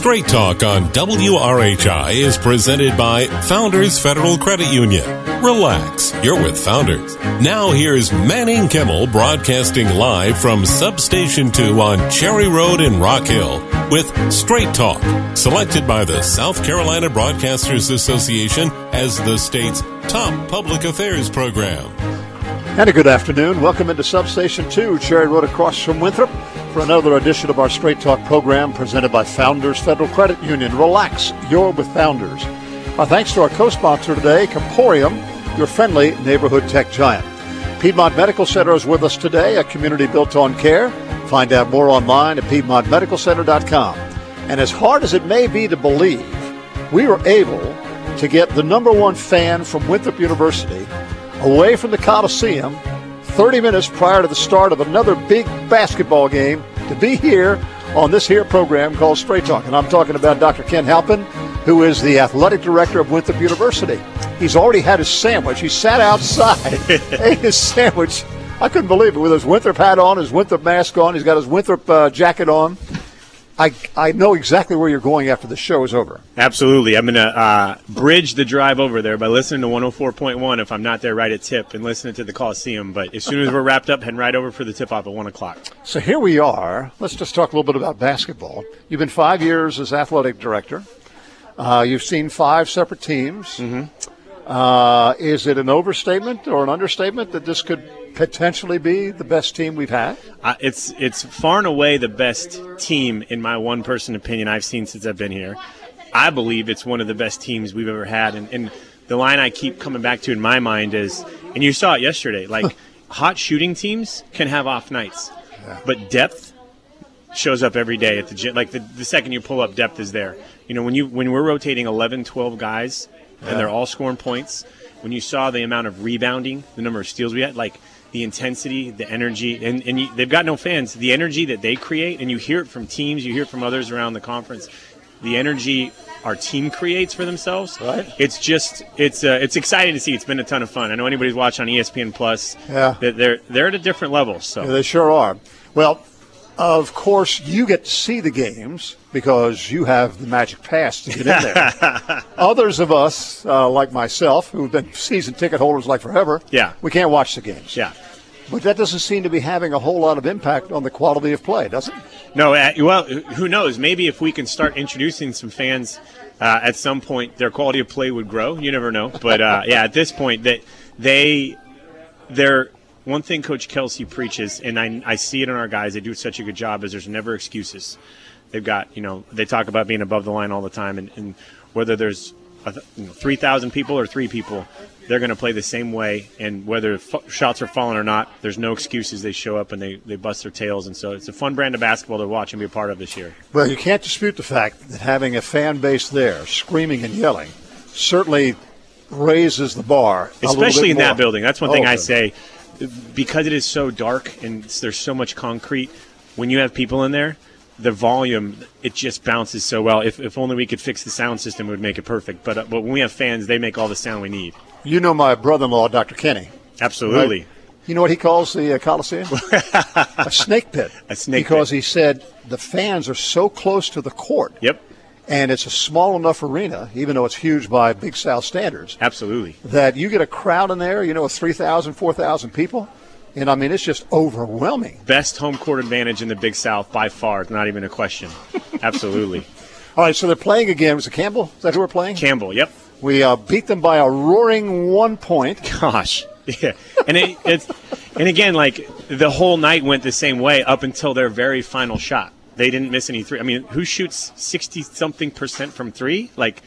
Straight Talk on WRHI is presented by Founders Federal Credit Union. Relax, you're with Founders. Now here's Manning Kimmel broadcasting live from Substation 2 on Cherry Road in Rock Hill with Straight Talk, selected by the South Carolina Broadcasters Association as the state's top public affairs program. And a good afternoon. Welcome into Substation 2, Cherry Road across from Winthrop, for another edition of our Straight Talk program presented by Founders Federal Credit Union. Relax, you're with Founders. Our thanks to our co-sponsor today, Comporium, your friendly neighborhood tech giant. Piedmont Medical Center is with us today, a community built on care. Find out more online at PiedmontMedicalCenter.com. And as hard as it may be to believe, we were able to get the number one fan from Winthrop University away from the Coliseum 30 minutes prior to the start of another big basketball game to be here on this here program called Straight Talk. And I'm talking about Dr. Ken Halpin, who is the athletic director of Winthrop University. He's already had his sandwich. He sat outside, ate his sandwich. I couldn't believe it, with his Winthrop hat on, his Winthrop mask on. He's got his Winthrop jacket on. I know exactly where you're going after the show is over. Absolutely. I'm going to bridge the drive over there by listening to 104.1 if I'm not there right at tip and listening to the Coliseum. But as soon as we're wrapped up, heading right over for the tip-off at 1 o'clock. So here we are. Let's just talk a little bit about basketball. You've been 5 years as athletic director. You've seen 5 separate teams. Mm-hmm. Is it an overstatement or an understatement that this could potentially be the best team we've had? It's far and away the best team, in my one-person opinion, I've seen since I've been here. I believe it's one of the best teams we've ever had. And the line I keep coming back to in my mind is, and you saw it yesterday, like hot shooting teams can have off nights, but depth shows up every day at the gym. Like the second you pull up, depth is there. You know, when we're rotating 11, 12 guys and they're all scoring points, when you saw the amount of rebounding, the number of steals we had, like the intensity, the energy, and they've got no fans. The energy that they create, and you hear it from teams, you hear it from others around the conference, the energy our team creates for themselves. Right. It's just it's exciting to see. It's been a ton of fun. I know anybody's watching on ESPN Plus. Yeah. They're at a different level. So yeah, they sure are. Well, of course, you get to see the games because you have the magic pass to get in there. Others of us, like myself, who've been season ticket holders like forever, we can't watch the games. Yeah. But that doesn't seem to be having a whole lot of impact on the quality of play, does it? No, well, who knows? Maybe if we can start introducing some fans at some point, their quality of play would grow. You never know. But, at this point, they're one thing Coach Kelsey preaches, and I see it in our guys, they do such a good job, is there's never excuses. They've got, they talk about being above the line all the time, and whether there's 3,000 people or 3 people, they're going to play the same way, and whether shots are falling or not, there's no excuses. They show up and they bust their tails, and so it's a fun brand of basketball to watch and be a part of this year. Well, you can't dispute the fact that having a fan base there screaming and yelling certainly raises the bar, especially in that building. That's one thing I say. Because it is so dark and there's so much concrete, when you have people in there, the volume, it just bounces so well. If only we could fix the sound system, it would make it perfect. But when we have fans, they make all the sound we need. You know my brother-in-law, Dr. Kenny. Absolutely. Right? You know what he calls the Coliseum? A snake pit. A snake because pit. He said the fans are so close to the court. Yep. And it's a small enough arena, even though it's huge by Big South standards. Absolutely. That you get a crowd in there, with 3,000, 4,000 people. And, it's just overwhelming. Best home court advantage in the Big South by far. It's not even a question. Absolutely. All right, so they're playing again. Was it Campbell? Is that who we're playing? Campbell, yep. We beat them by a roaring 1 point. Gosh. Yeah. And and again, like, the whole night went the same way up until their very final shot. They didn't miss any three. I mean, who shoots 60-something% from three? Like,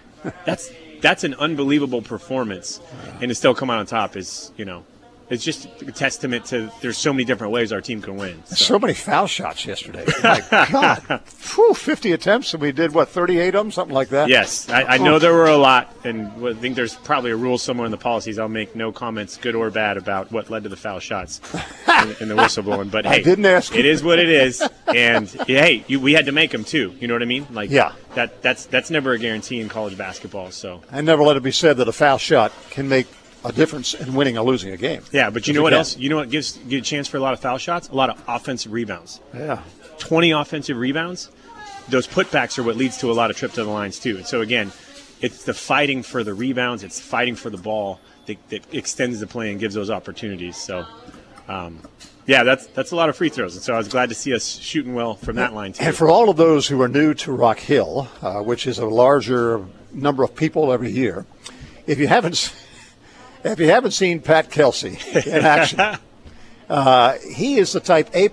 that's an unbelievable performance. And to still come out on top is, it's just a testament to there's so many different ways our team can win. So many foul shots yesterday. My God. 50 attempts, and we did, 38 of them, something like that? Yes. I know there were a lot, and I think there's probably a rule somewhere in the policies. I'll make no comments, good or bad, about what led to the foul shots in the whistleblowing. But, hey, I didn't ask you. It is what it is. And, hey, we had to make them, too. You know what I mean? Like, yeah. That's never a guarantee in college basketball. So I never let it be said that a foul shot can make a difference in winning or losing a game. Yeah, but you know what else? You know what gives a chance for a lot of foul shots? A lot of offensive rebounds. Yeah. 20 offensive rebounds. those putbacks are what leads to a lot of trips to the lines too. And so again, it's the fighting for the rebounds, it's fighting for the ball that extends the play and gives those opportunities. So, that's a lot of free throws. And so I was glad to see us shooting well from that line too. And for all of those who are new to Rock Hill, which is a larger number of people every year, if you haven't seen Pat Kelsey in action, he is the type A++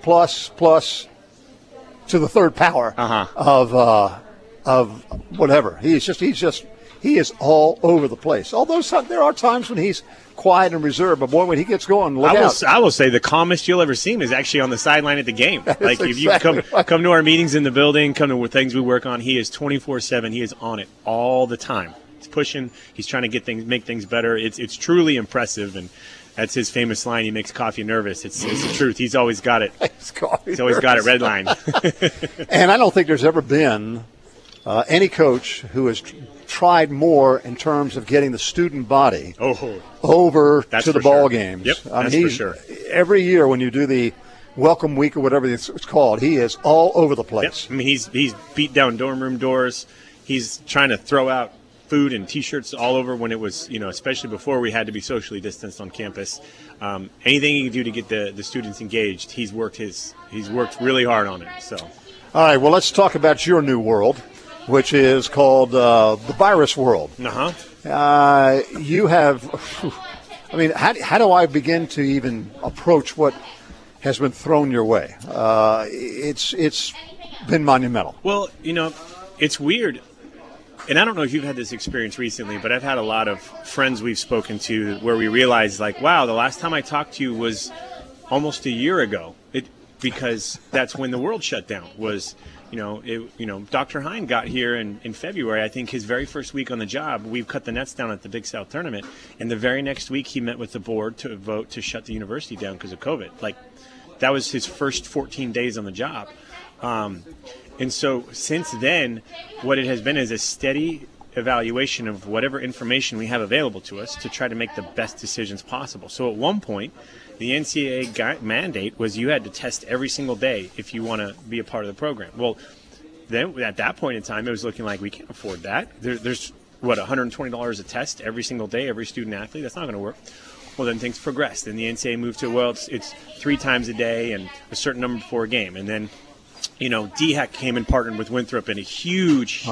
to the third power of whatever. He is all over the place. Although there are times when he's quiet and reserved, but boy, when he gets going, look out. I will say the calmest you'll ever see him is actually on the sideline at the game. Like if you come to our meetings in the building, come to things we work on, he is 24/7. He is on it all the time. He's pushing. He's trying to make things better. It's truly impressive, and that's his famous line. He makes coffee nervous. It's the truth. He's always got it. He's always got it red line. And I don't think there's ever been any coach who has tried more in terms of getting the student body over to the ball games. Yep, that's for sure. Every year when you do the welcome week or whatever it's called, he is all over the place. Yep. I mean, he's beat down dorm room doors. He's trying to throw out food and T-shirts all over when it was, especially before we had to be socially distanced on campus. Anything he can do to get the students engaged, he's worked really hard on it. So, all right. Well, let's talk about your new world, which is called the virus world. You have, how do I begin to even approach what has been thrown your way? It's been monumental. Well, it's weird. And I don't know if you've had this experience recently, but I've had a lot of friends we've spoken to where we realized, wow, the last time I talked to you was almost a year ago. Because that's when the world shut down. Dr. Hine got here in February. I think his very first week on the job, we've cut the nets down at the Big South tournament. And the very next week, he met with the board to vote to shut the university down because of COVID. That was his first 14 days on the job. And so since then, what it has been is a steady evaluation of whatever information we have available to us to try to make the best decisions possible. So at one point, the NCAA mandate was you had to test every single day if you want to be a part of the program. Well, then at that point in time, it was looking like we can't afford that. There's $120 a test every single day, every student athlete. That's not going to work. Well, then things progressed. Then the NCAA moved to, it's 3 times a day and a certain number before a game. And then DHEC came and partnered with Winthrop in a huge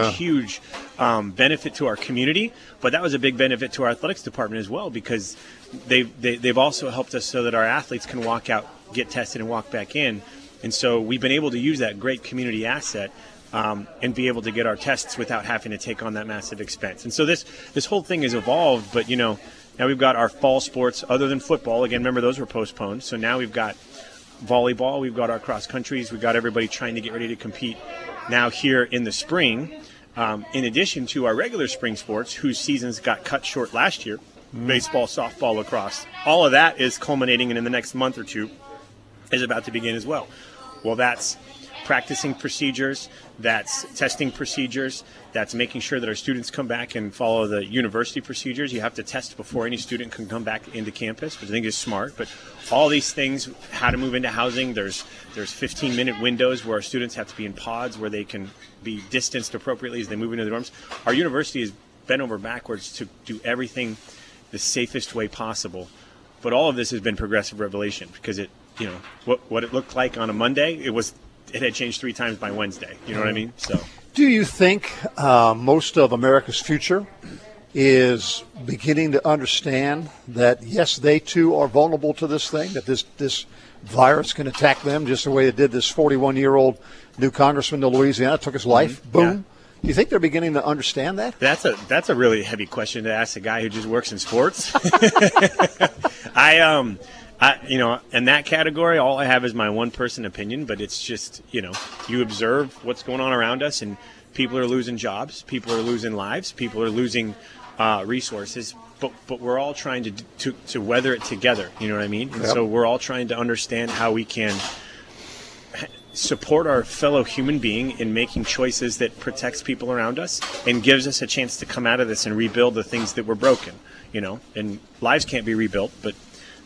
benefit to our community, but that was a big benefit to our athletics department as well because they've also helped us so that our athletes can walk out, get tested, and walk back in. And so we've been able to use that great community asset and be able to get our tests without having to take on that massive expense. And so this whole thing has evolved, but now we've got our fall sports other than football. Again, remember those were postponed. So now we've got volleyball, we've got our cross countries, we've got everybody trying to get ready to compete now here in the spring, in addition to our regular spring sports whose seasons got cut short last year, baseball, softball, lacrosse. All of that is culminating and in the next month or two is about to begin as well. Well, that's practicing procedures, that's testing procedures, that's making sure that our students come back and follow the university procedures. You have to test before any student can come back into campus, which I think is smart. But all these things, how to move into housing, there's 15-minute windows where our students have to be in pods where they can be distanced appropriately as they move into the dorms. Our university has bent over backwards to do everything the safest way possible. But all of this has been progressive revelation because what it looked like on a Monday, it had changed 3 times by Wednesday. You know what I mean? So, do you think most of America's future is beginning to understand that, yes, they too are vulnerable to this thing, that this virus can attack them just the way it did this 41-year-old new congressman to Louisiana, took his life, boom. Yeah. Do you think they're beginning to understand that? That's a really heavy question to ask a guy who just works in sports. In that category, all I have is my one-person opinion, but it's just, you observe what's going on around us, and people are losing jobs, people are losing lives, people are losing resources, but we're all trying to weather it together, you know what I mean? And so we're all trying to understand how we can support our fellow human being in making choices that protects people around us and gives us a chance to come out of this and rebuild the things that were broken, and lives can't be rebuilt, but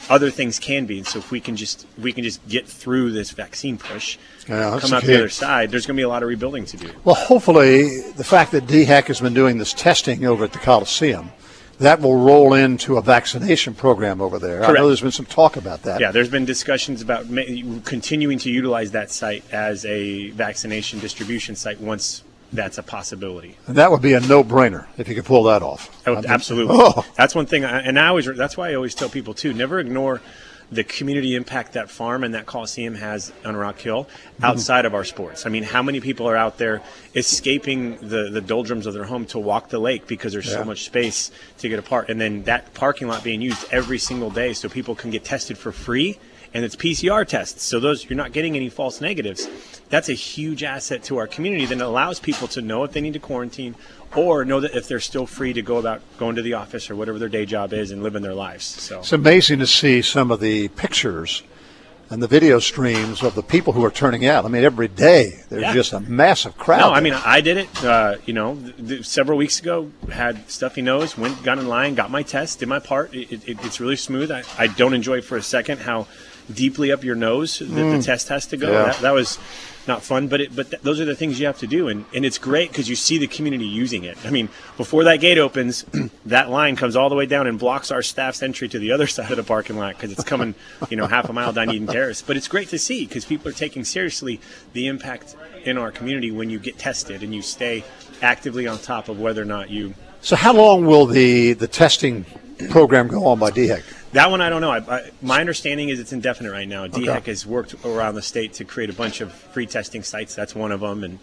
other things can be. And so if we can just get through this vaccine push, Yeah, come out the other side, there's going to be a lot of rebuilding to do. Well, hopefully the fact that DHEC has been doing this testing over at the Coliseum, that will roll into a vaccination program over there. Correct. I know there's been some talk about that. Yeah, there's been discussions about continuing to utilize that site as a vaccination distribution site once that's a possibility. And that would be a no-brainer if you could pull that off. Oh, absolutely. Oh. That's one thing. That's why I always tell people, too, never ignore the community impact that farm and that Coliseum has on Rock Hill outside of our sports. I mean, how many people are out there escaping the doldrums of their home to walk the lake because there's so much space to get apart, and then that parking lot being used every single day so people can get tested for free, and it's PCR tests, so those you're not getting any false negatives. That's a huge asset to our community that allows people to know if they need to quarantine or know that if they're still free to go about going to the office or whatever their day job is and living their lives. So it's amazing to see some of the pictures and the video streams of the people who are turning out. I mean, every day there's just a massive crowd. No, I mean, I did it, several weeks ago, had stuffy nose, got in line, got my test, did my part. It's really smooth. I don't enjoy for a second how deeply up your nose the test has to go. Yeah. That was not fun, but those are the things you have to do, and it's great because you see the community using it. I mean, before that gate opens, that line comes all the way down and blocks our staff's entry to the other side of the parking lot because it's coming, half a mile down Eden Terrace. But it's great to see because people are taking seriously the impact in our community when you get tested and you stay actively on top of whether or not you. So how long will the testing program go on by DHEC? That one I don't know. My understanding is it's indefinite right now. DHEC has worked around the state to create a bunch of free testing sites. That's one of them. And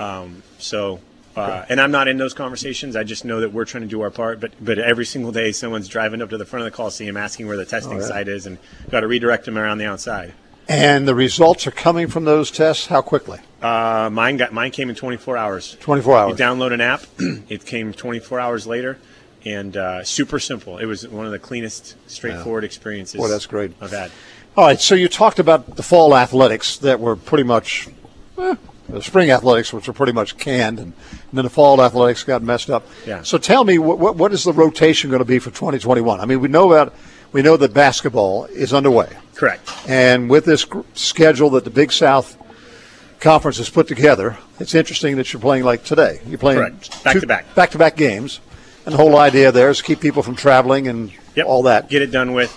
and I'm not in those conversations. I just know that we're trying to do our part. But every single day someone's driving up to the front of the Coliseum asking where the testing site is and got to redirect them around the outside. And the results are coming from those tests how quickly? Mine came in 24 hours. 24 hours. You download an app. It came 24 hours later. And super simple. It was one of the cleanest, straightforward experiences. Boy, that's great. I've had. All right, so you talked about the fall athletics that were pretty much, the spring athletics, which were pretty much canned, and then the fall athletics got messed up. Yeah. So tell me, what is the rotation going to be for 2021? I mean, we know that basketball is underway. Correct. And with this schedule that the Big South Conference has put together, it's interesting that you're playing like today. You're playing back-to-back games. And the whole idea there is to keep people from traveling and all that. Get it done with.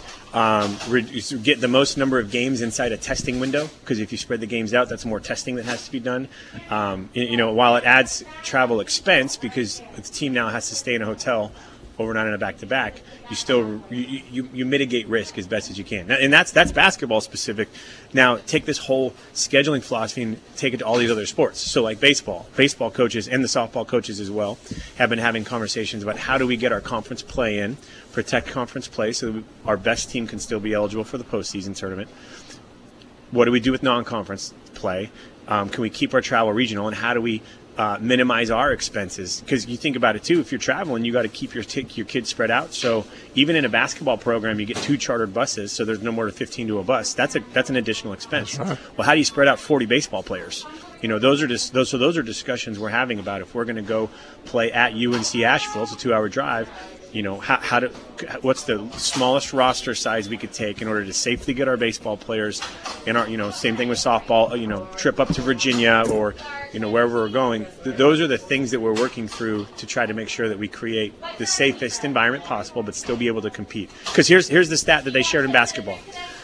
Get the most number of games inside a testing window, because if you spread the games out, that's more testing that has to be done. While it adds travel expense because the team now has to stay in a hotel overnight on a back-to-back, you still you mitigate risk as best as you can. And that's basketball specific. Now take this whole scheduling philosophy and take it to all these other sports. So like baseball coaches and the softball coaches as well have been having conversations about how do we get our conference play in, protect conference play so that our best team can still be eligible for the postseason tournament. What do we do with non-conference play? Can we keep our travel regional, and how do we minimize our expenses? Because you think about it too, if you're traveling, you got to keep your kids spread out. So even in a basketball program, you get 2 chartered buses, so there's no more than 15 to a bus. That's an additional expense. Right. Well, how do you spread out 40 baseball players? Those are discussions we're having about if we're going to go play at UNC Asheville. It's a 2-hour drive. What's the smallest roster size we could take in order to safely get our baseball players in our, same thing with softball, trip up to Virginia or, wherever we're going. Those are the things that we're working through to try to make sure that we create the safest environment possible, but still be able to compete. Because here's the stat that they shared in basketball.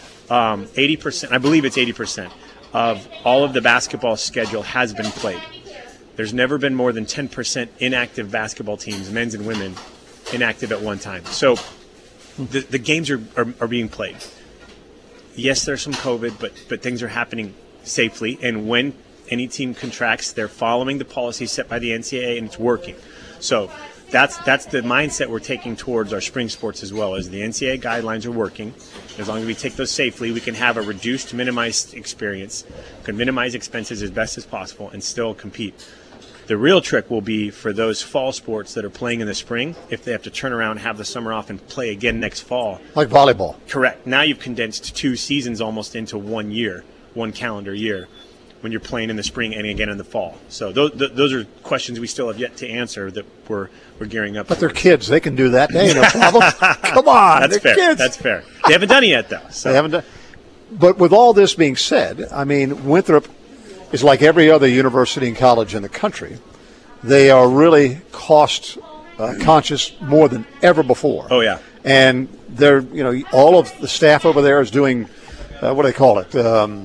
80%, I believe it's 80% of all of the basketball schedule has been played. There's never been more than 10% inactive basketball teams, men's and women, inactive at one time. So the games are being played. Yes, there's some COVID, but things are happening safely. And when any team contracts, they're following the policy set by the NCAA, and it's working. So that's the mindset we're taking towards our spring sports as well. As the NCAA guidelines are working, as long as we take those safely, we can have a reduced, minimized experience, can minimize expenses as best as possible, and still compete. The real trick will be for those fall sports that are playing in the spring, if they have to turn around, have the summer off, and play again next fall. Like volleyball. Correct. Now you've condensed 2 seasons almost into 1 year, 1 calendar year. when you're playing in the spring and again in the fall. So those are questions we still have yet to answer that we're gearing up. But they're kids; they can do that. They ain't no problem. Come on, that's fair. Kids. That's fair. They haven't done it yet, though. So. They haven't done. But with all this being said, I mean, Winthrop is like every other university and college in the country. They are really cost conscious more than ever before. Oh yeah, and they're all of the staff over there is doing what do they call it?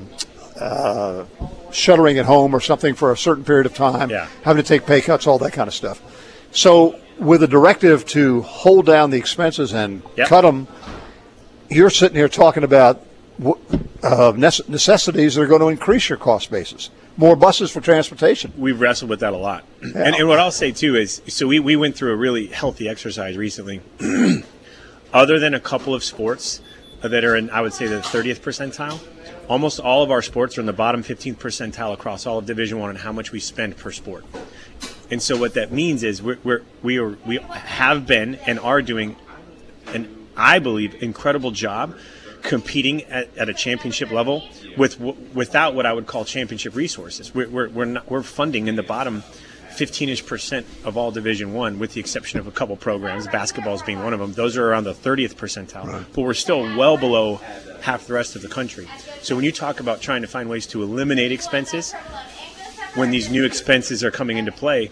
Shuttering at home or something for a certain period of time. Yeah. Having to take pay cuts, all that kind of stuff. So with a directive to hold down the expenses and cut them, you're sitting here talking about necessities that are going to increase your cost basis. More buses for transportation. We've wrestled with that a lot. Yeah. And what I'll say, too, is so we went through a really healthy exercise recently. Other than a couple of sports that are in, I would say, the 30th percentile, almost all of our sports are in the bottom 15th percentile across all of Division I and how much we spend per sport. And so what that means is we have been and are doing an, I believe, incredible job competing at a championship level without what I would call championship resources. We're funding in the bottom 15-ish% of all Division I, with the exception of a couple programs, basketball being one of them. Those are around the 30th percentile, right. But we're still well below half the rest of the country. So when you talk about trying to find ways to eliminate expenses, when these new expenses are coming into play,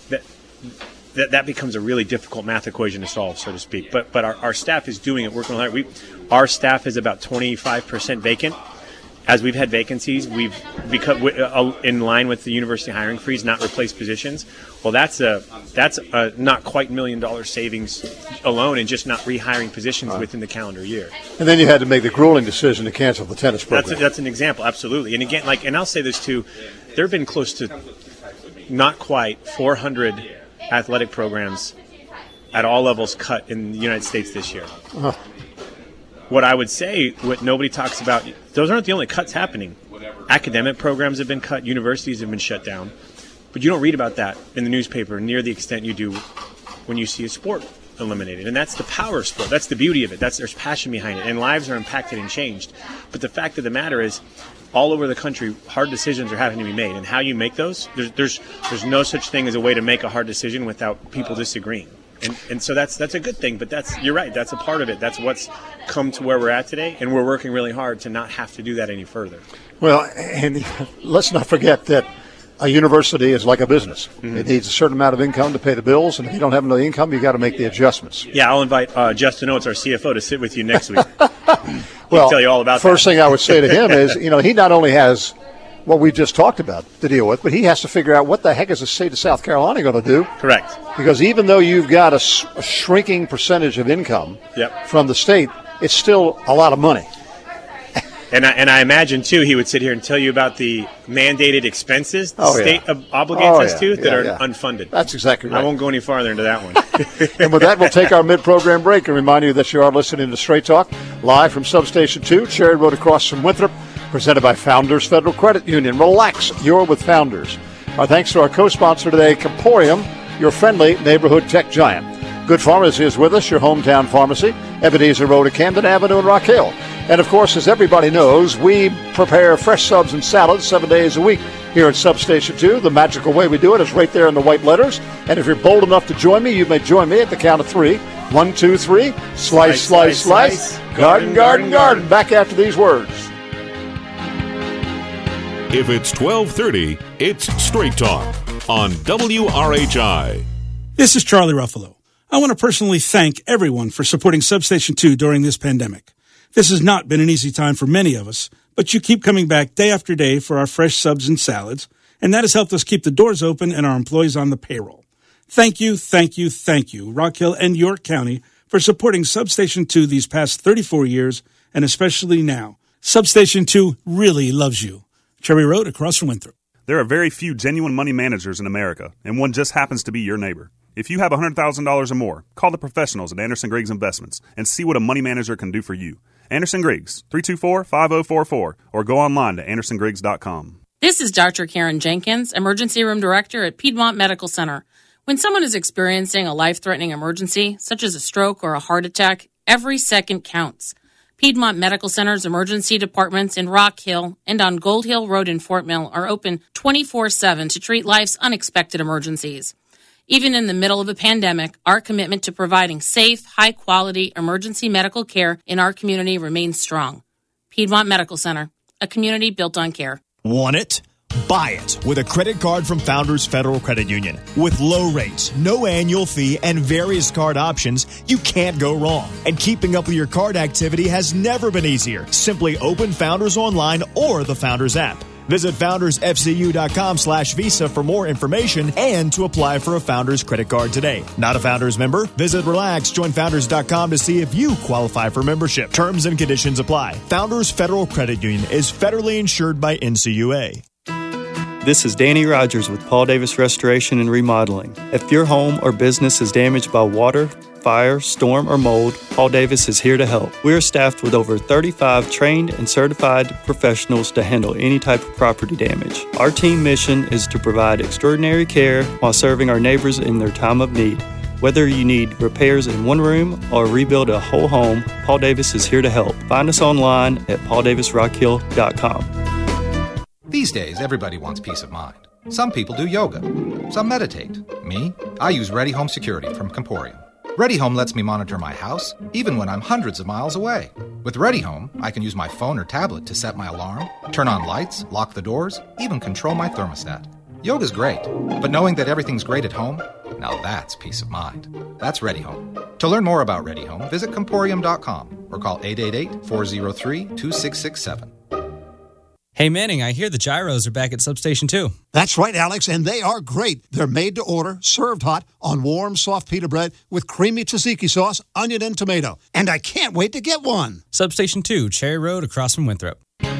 that becomes a really difficult math equation to solve, so to speak. But our staff is doing it, working on it. Our staff is about 25% vacant. As we've had vacancies, we've become in line with the university hiring freeze, not replace positions. Well, that's a not quite $1 million savings alone, and just not rehiring positions within the calendar year. And then you had to make the grueling decision to cancel the tennis program. That's an example, absolutely. And again, and I'll say this too, there have been close to not quite 400 athletic programs at all levels cut in the United States this year. What I would say, what nobody talks about, those aren't the only cuts happening. Academic programs have been cut, universities have been shut down, but you don't read about that in the newspaper near the extent you do when you see a sport eliminated. And that's the power of sport. That's the beauty of it. There's passion behind it, and lives are impacted and changed. But the fact of the matter is, all over the country, hard decisions are having to be made. And how you make those, there's no such thing as a way to make a hard decision without people disagreeing. And so that's a good thing, but you're right, that's a part of it. That's what's come to where we're at today, and we're working really hard to not have to do that any further. Well, and let's not forget that a university is like a business. Mm-hmm. It needs a certain amount of income to pay the bills, and if you don't have enough income, you got to make the adjustments. Yeah, I'll invite Justin Oates, our CFO, to sit with you next week. Well, tell you all about first thing I would say to him is, he not only has what we just talked about to deal with, but he has to figure out what the heck is the state of South Carolina going to do. Correct. Because even though you've got a shrinking percentage of income from the state, it's still a lot of money. And I imagine, too, he would sit here and tell you about the mandated expenses the state obligates us to that are unfunded. That's exactly right. I won't go any farther into that one. And with that, we'll take our mid-program break and remind you that you are listening to Straight Talk, live from Substation 2, Cherry Road across from Winthrop, presented by Founders Federal Credit Union. Relax, you're with Founders. Our thanks to our co-sponsor today, Comporium, your friendly neighborhood tech giant. Good Pharmacy is with us, your hometown pharmacy, Ebenezer Road at Camden Avenue in Rock Hill. And, of course, as everybody knows, we prepare fresh subs and salads 7 days a week here at Substation 2. The magical way we do it is right there in the white letters. And if you're bold enough to join me, you may join me at the count of 3. 1, 2, 3. Slice, slice, slice. Garden, garden, garden. Back after these words. If it's 12:30, it's Straight Talk on WRHI. This is Charlie Ruffalo. I want to personally thank everyone for supporting Substation 2 during this pandemic. This has not been an easy time for many of us, but you keep coming back day after day for our fresh subs and salads, and that has helped us keep the doors open and our employees on the payroll. Thank you, thank you, thank you, Rock Hill and York County, for supporting Substation 2 these past 34 years, and especially now. Substation 2 really loves you. Cherry Road across from Winthrop. There are very few genuine money managers in America, and one just happens to be your neighbor. If you have $100,000 or more, call the professionals at Anderson Griggs Investments and see what a money manager can do for you. Anderson Griggs, 324-5044, or go online to andersongriggs.com. This is Dr. Karen Jenkins, Emergency Room Director at Piedmont Medical Center. When someone is experiencing a life-threatening emergency, such as a stroke or a heart attack, every second counts. Piedmont Medical Center's emergency departments in Rock Hill and on Gold Hill Road in Fort Mill are open 24/7 to treat life's unexpected emergencies. Even in the middle of a pandemic, our commitment to providing safe, high-quality emergency medical care in our community remains strong. Piedmont Medical Center, a community built on care. Want it? Buy it with a credit card from Founders Federal Credit Union. With low rates, no annual fee, and various card options, you can't go wrong. And keeping up with your card activity has never been easier. Simply open Founders online or the Founders app. Visit foundersfcu.com/visa for more information and to apply for a Founders credit card today. Not a Founders member? Visit Relax. Join Founders.com to see if you qualify for membership. Terms and conditions apply. Founders Federal Credit Union is federally insured by NCUA. This is Danny Rogers with Paul Davis Restoration and Remodeling. If your home or business is damaged by water, fire, storm, or mold, Paul Davis is here to help. We are staffed with over 35 trained and certified professionals to handle any type of property damage. Our team mission is to provide extraordinary care while serving our neighbors in their time of need. Whether you need repairs in one room or rebuild a whole home, Paul Davis is here to help. Find us online at pauldavisrockhill.com. These days, everybody wants peace of mind. Some people do yoga. Some meditate. Me? I use Ready Home Security from Comporium. Ready Home lets me monitor my house, even when I'm hundreds of miles away. With Ready Home, I can use my phone or tablet to set my alarm, turn on lights, lock the doors, even control my thermostat. Yoga's great, but knowing that everything's great at home, now that's peace of mind. That's Ready Home. To learn more about Ready Home, visit Comporium.com or call 888-403-2667. Hey Manning, I hear the gyros are back at Substation 2. That's right, Alex, and they are great. They're made to order, served hot on warm, soft pita bread with creamy tzatziki sauce, onion, and tomato. And I can't wait to get one. Substation 2, Cherry Road, across from Winthrop.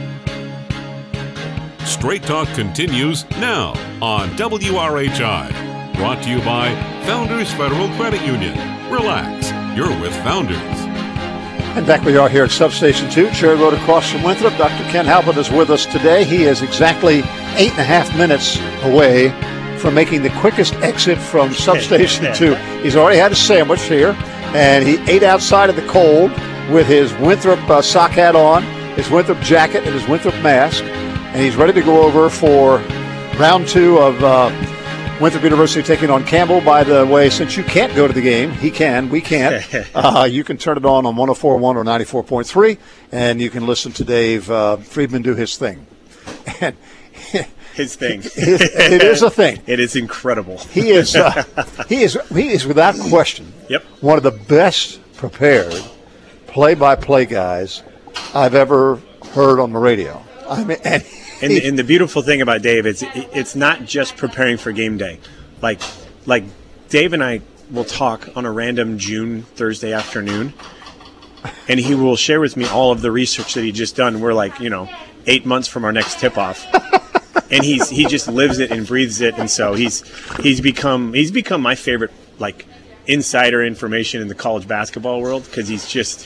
Straight Talk continues now on WRHI. Brought to you by Founders Federal Credit Union. Relax, you're with Founders. And back we are here at Substation 2, Cherry Road across from Winthrop. Dr. Ken Halbert is with us today. He is exactly 8.5 minutes away from making the quickest exit from Substation 2. He's already had a sandwich here, and he ate outside of the cold with his Winthrop sock hat on, his Winthrop jacket, and his Winthrop mask. And he's ready to go over for round 2 of Winthrop University taking on Campbell. By the way, since you can't go to the game, he can, we can't. You can turn it on 104.1 or 94.3, and you can listen to Dave Friedman do his thing. And his thing. It is a thing. It is incredible. He is without question one of the best prepared play-by-play guys I've ever heard on the radio. I mean, and the beautiful thing about Dave is it's not just preparing for game day. Like Dave and I will talk on a random June Thursday afternoon, and he will share with me all of the research that he just done. We're 8 months from our next tip-off, and he just lives it and breathes it, and so he's become my favorite insider information in the college basketball world, because he's just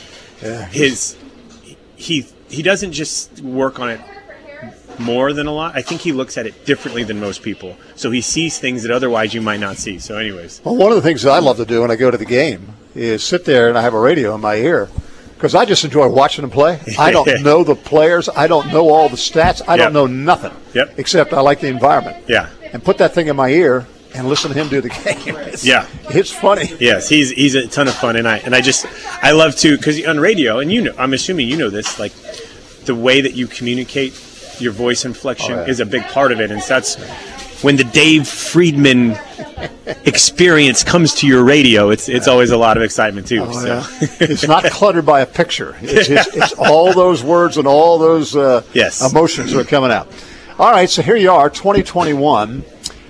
he doesn't just work on it more than a lot. I think he looks at it differently than most people. So he sees things that otherwise you might not see. So anyways. Well, one of the things that I love to do when I go to the game is sit there and I have a radio in my ear, because I just enjoy watching them play. I don't know the players. I don't know all the stats. I don't know nothing. Except I like the environment. Yeah. And put that thing in my ear and listen to him do the game. It's funny. Yes, he's a ton of fun, and I love to, because on radio, and I'm assuming you know this, the way that you communicate, your voice inflection is a big part of it, and so that's when the Dave Friedman experience comes to your radio. It's always a lot of excitement too. It's not cluttered by a picture. It's all those words and all those emotions that are coming out. All right, so here you are, 2021.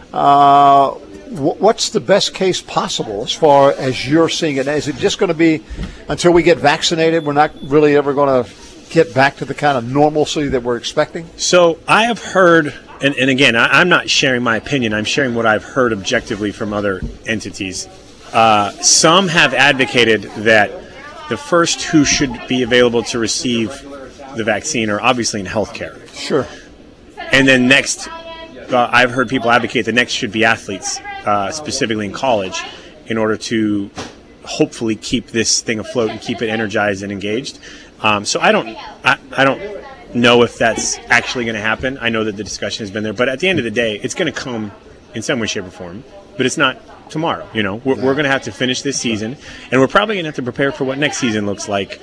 What's the best case possible as far as you're seeing it? Is it just going to be until we get vaccinated, we're not really ever going to get back to the kind of normalcy that we're expecting? So I have heard, and again, I'm not sharing my opinion. I'm sharing what I've heard objectively from other entities. Some have advocated that the first who should be available to receive the vaccine are obviously in healthcare. Sure. And then next, I've heard people advocate the next should be athletes, specifically in college, in order to hopefully keep this thing afloat and keep it energized and engaged. So I don't know if that's actually going to happen. I know that the discussion has been there, but at the end of the day, it's going to come in some way, shape, or form. But it's not tomorrow. We're going to have to finish this season, and we're probably going to have to prepare for what next season looks like.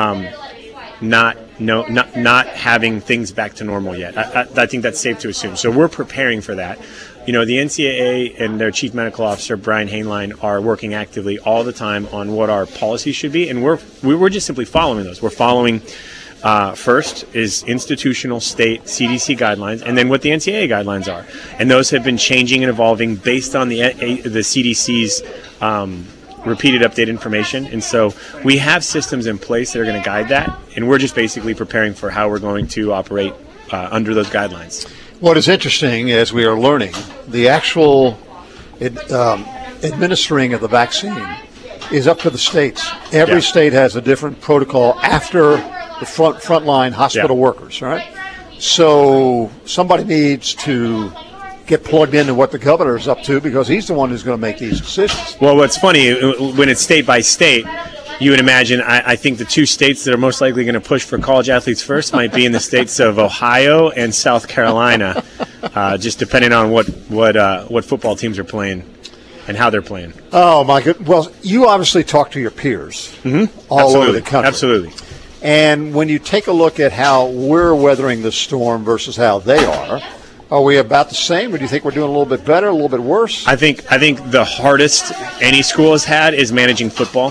Not having things back to normal yet. I think that's safe to assume. So we're preparing for that. The NCAA and their chief medical officer, Brian Hainline, are working actively all the time on what our policies should be, and we're just simply following those. We're following first is institutional state CDC guidelines, and then what the NCAA guidelines are. And those have been changing and evolving based on the CDC's repeated update information. And so we have systems in place that are going to guide that, and we're just basically preparing for how we're going to operate under those guidelines. What is interesting as we are learning, the actual administering of the vaccine is up to the states. Every state has a different protocol after the frontline hospital workers, right? So somebody needs to get plugged into what the governor's up to, because he's the one who's going to make these decisions. Well, what's funny, when it's state by state, you would imagine, I think the two states that are most likely going to push for college athletes first might be in the states of Ohio and South Carolina, just depending on what football teams are playing and how they're playing. Oh, my God. Well, you obviously talk to your peers all over the country. Absolutely. And when you take a look at how we're weathering the storm versus how they are we about the same, or do you think we're doing a little bit better, a little bit worse? I think the hardest any school has had is managing football.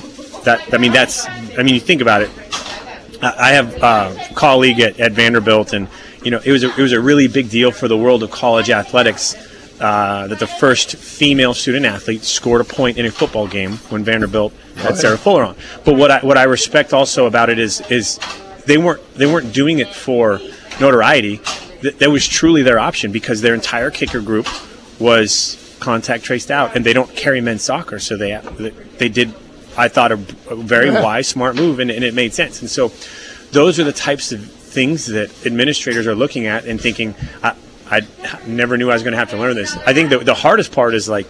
You think about it. I have a colleague at Vanderbilt, and it was a really big deal for the world of college athletics that the first female student athlete scored a point in a football game when Vanderbilt had Sarah Fuller on. But what I respect also about it is they weren't doing it for notoriety. That was truly their option, because their entire kicker group was contact traced out, and they don't carry men's soccer, so they did, I thought, a very wise, smart move, and it made sense. And so those are the types of things that administrators are looking at and thinking, I never knew I was going to have to learn this. I think the hardest part is we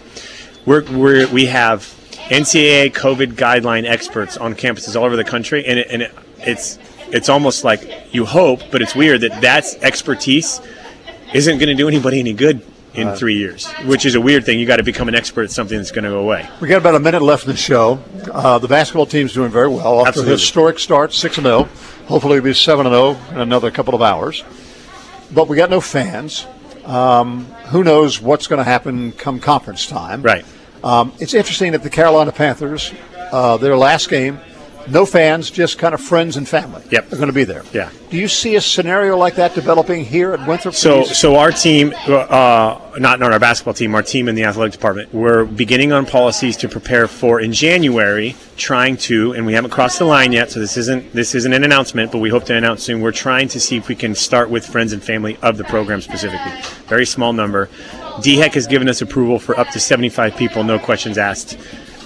have NCAA COVID guideline experts on campuses all over the country, and it's almost like you hope, but it's weird that expertise isn't going to do anybody any good in 3 years, which is a weird thing. You got to become an expert at something that's going to go away. We got about a minute left in the show. The basketball team's doing very well. After a historic start, 6-0. Hopefully it'll be 7-0 in another couple of hours. But we got no fans. Who knows what's going to happen come conference time. Right. It's interesting that the Carolina Panthers, their last game, no fans, just kind of friends and family. Yep. They're going to be there. Yeah. Do you see a scenario like that developing here at Winthrop? So our team, not our basketball team, our team in the athletic department, we're beginning on policies to prepare for, in January, trying to, and we haven't crossed the line yet, so this isn't an announcement, but we hope to announce soon. We're trying to see if we can start with friends and family of the program specifically. Very small number. DHEC has given us approval for up to 75 people, no questions asked.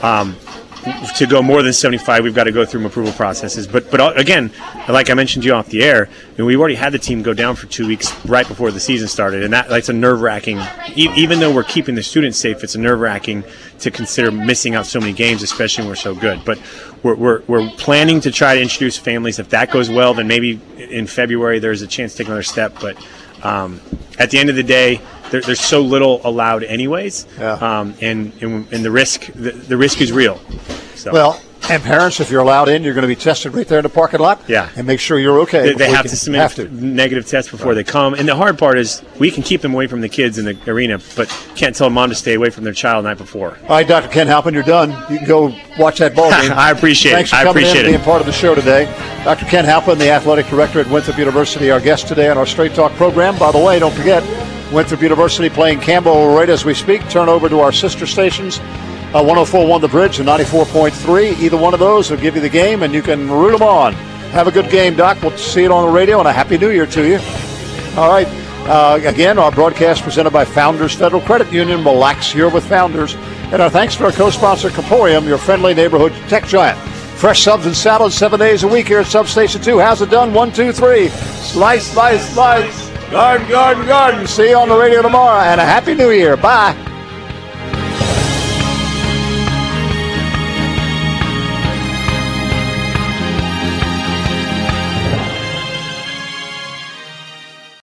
To go more than 75, we've got to go through approval processes. But again, like I mentioned to you off the air, we've already had the team go down for 2 weeks right before the season started, and that's a nerve-wracking. Even though we're keeping the students safe, it's a nerve-wracking to consider missing out so many games, especially when we're so good. But we're planning to try to introduce families. If that goes well, then maybe in February there's a chance to take another step. But at the end of the day, there's so little allowed anyways, and the risk is real. So. Well, and parents, if you're allowed in, you're going to be tested right there in the parking lot. Yeah. And make sure you're okay. They have to submit a negative test before they come. And the hard part is we can keep them away from the kids in the arena, but can't tell mom to stay away from their child the night before. All right, Dr. Ken Halpin, you're done. You can go watch that ball game. I appreciate Thanks it. for coming in and being part of the show today. Dr. Ken Halpin, the athletic director at Winthrop University, our guest today on our Straight Talk program. By the way, don't forget, Winthrop University playing Campbell right as we speak. Turn over to our sister stations, 104.1 The Bridge and 94.3. Either one of those will give you the game, and you can root them on. Have a good game, Doc. We'll see it on the radio, and a Happy New Year to you. All right. Again, our broadcast presented by Founders Federal Credit Union. Relax here with Founders. And our thanks to our co-sponsor, Comporium, your friendly neighborhood tech giant. Fresh subs and salads 7 days a week here at Substation 2. How's it done? 1, 2, 3. Slice, slice, slice. Garden, garden, garden. See you on the radio tomorrow, and a Happy New Year. Bye.